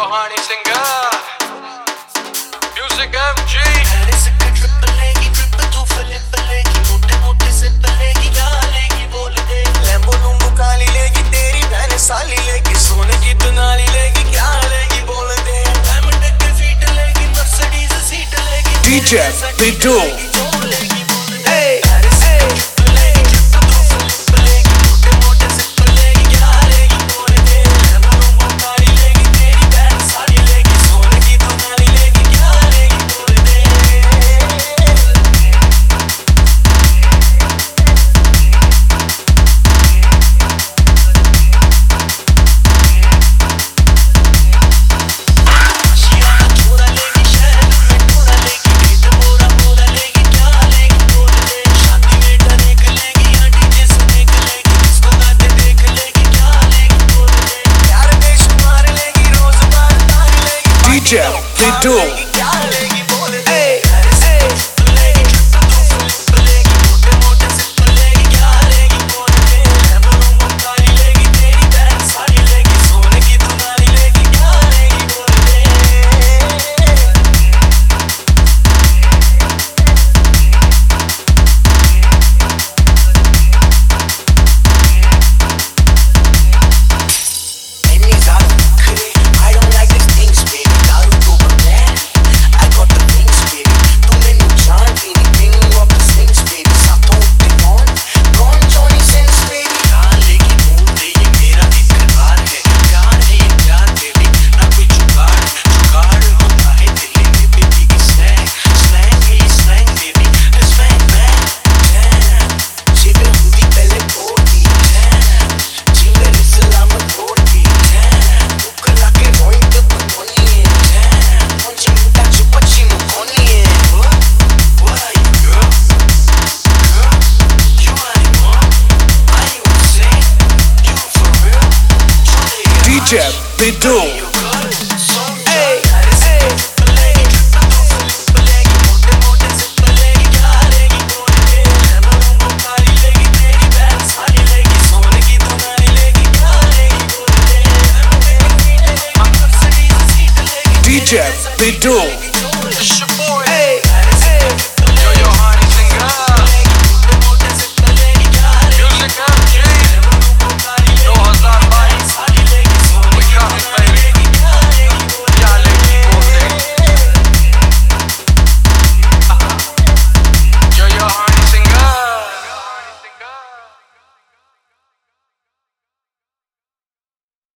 Johanny singer, music MG. Lambo लूम्बो काली लेगी तेरी बहन साली लेगी सोने की दुनाली लेगी क्या लेगी बोल दे डायमंड के फीट लेगी मर्सिडीज सीट लेगी DJ Bidu DJ Bidu DJ Bidu DJ Bidu